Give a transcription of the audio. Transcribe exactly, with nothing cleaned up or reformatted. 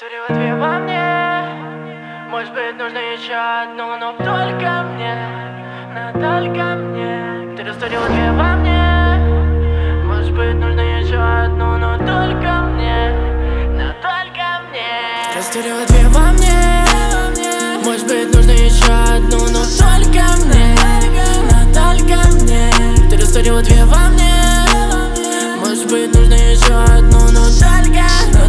Растворила две во мне. Может быть, нужно еще одну, но только мне, но только мне. Ты растворила две во мне. Может быть, нужно еще одну, но только мне, но только мне. Растворила две во мне. Может быть, нужно еще одну, но только мне, но только мне. Ты растворила две во мне. Может быть, нужно еще одну, но только